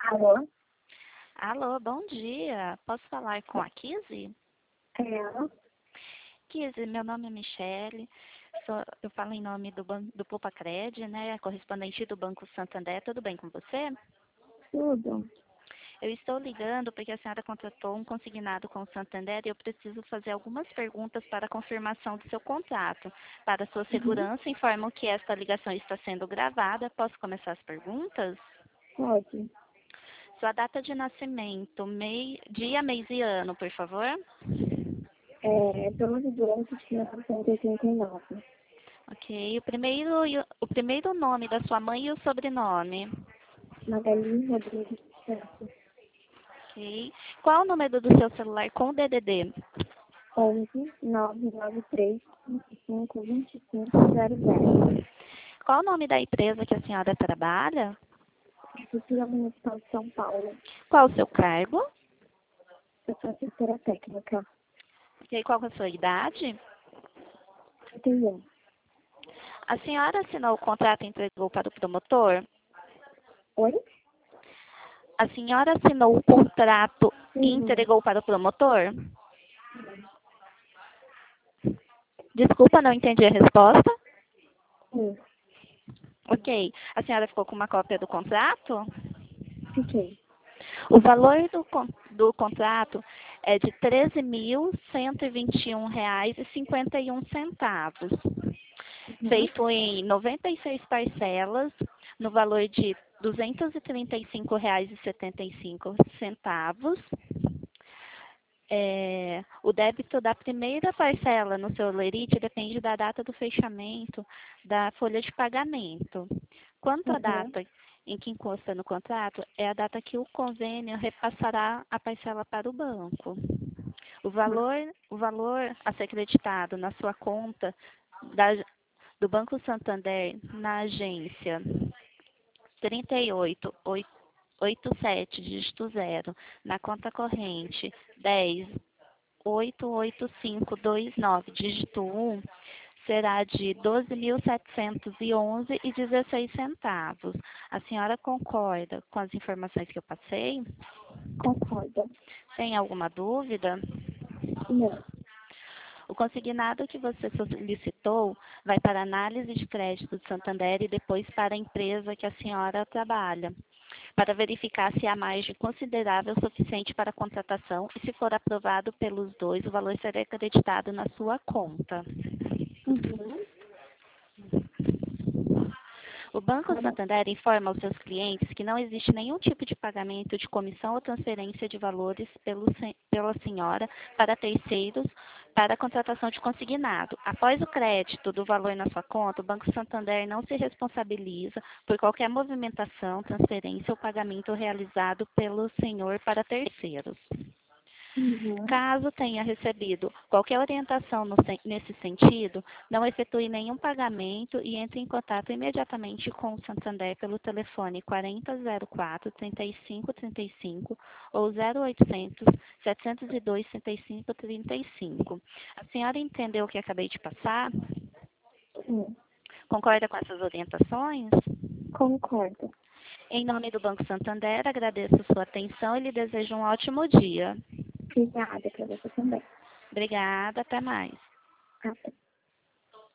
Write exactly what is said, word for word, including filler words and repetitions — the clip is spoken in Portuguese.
Alô? Alô, bom dia. Posso falar com a Kizzy? É ela? Kizzy, meu nome é Michele. Sou- eu falo em nome do, ban- do Popacred, né? Correspondente do Banco Santander. Tudo bem com você? Tudo. Eu estou ligando porque a senhora contratou um consignado com o Santander e eu preciso fazer algumas perguntas para a confirmação do seu contrato. Para sua Uhum. segurança, informo que esta ligação está sendo gravada. Posso começar as perguntas? Pode. Sua data de nascimento, mei, dia, mês e ano, por favor. É doze de oito de mil novecentos e oitenta e nove. Ok. O primeiro, e o o primeiro nome da sua mãe e o sobrenome. Magali Rodrigues Santos. Ok. Qual o número do seu celular com D D D? onze nove nove três cinco cinco dois cinco zero zero. Qual o nome da empresa que a senhora trabalha? Prefeitura Municipal de São Paulo. Qual o seu cargo? Eu sou assessora técnica. Ok. Qual é a sua idade? trinta e um. A senhora assinou o contrato e entregou para o promotor? Oi? A senhora assinou o contrato e Uhum. entregou para o promotor? Desculpa, não entendi a resposta. Sim. Ok. A senhora ficou com uma cópia do contrato? Fiquei. O valor do, con- do contrato é de treze mil cento e vinte e um reais e cinquenta e um centavos, Uhum. feito em noventa e seis parcelas, no valor de duzentos e trinta e cinco reais e setenta e cinco centavos. É, o débito da primeira parcela no seu lerite depende da data do fechamento da folha de pagamento. Quanto à Uhum. data em que encosta no contrato, é a data que o convênio repassará a parcela para o banco. O valor, o valor a ser creditado na sua conta da- do Banco Santander na agência trinta e oito, oitenta e sete, dígito zero, na conta corrente dez, oito oito cinco dois nove, dígito um, será de doze mil setecentos e onze e dezesseis centavos. A senhora concorda com as informações que eu passei? Concordo. Tem alguma dúvida? Não. O consignado que você solicitou vai para análise de crédito do Santander e depois para a empresa que a senhora trabalha, para verificar se há margem considerável suficiente para a contratação e, se for aprovado pelos dois, o valor será acreditado na sua conta. Uhum. O Banco Tá bom. Santander informa aos seus clientes que não existe nenhum tipo de pagamento de comissão ou transferência de valores pelo, sen- pela senhora para terceiros para a contratação de consignado. Após o crédito do valor na sua conta, o Banco Santander não se responsabiliza por qualquer movimentação, transferência ou pagamento realizado pelo senhor para terceiros. Uhum. Caso tenha recebido qualquer orientação no sen- nesse sentido, não efetue nenhum pagamento e entre em contato imediatamente com o Santander pelo telefone quarenta zero quatro, trinta e cinco trinta e cinco ou zero oitocentos, setecentos e dois, trinta e cinco trinta e cinco. A senhora entendeu o que acabei de passar? Sim. Concorda com essas orientações? Concordo. Em nome do Banco Santander, agradeço sua atenção e lhe desejo um ótimo dia. Obrigada para você também. Obrigada, até mais. Até.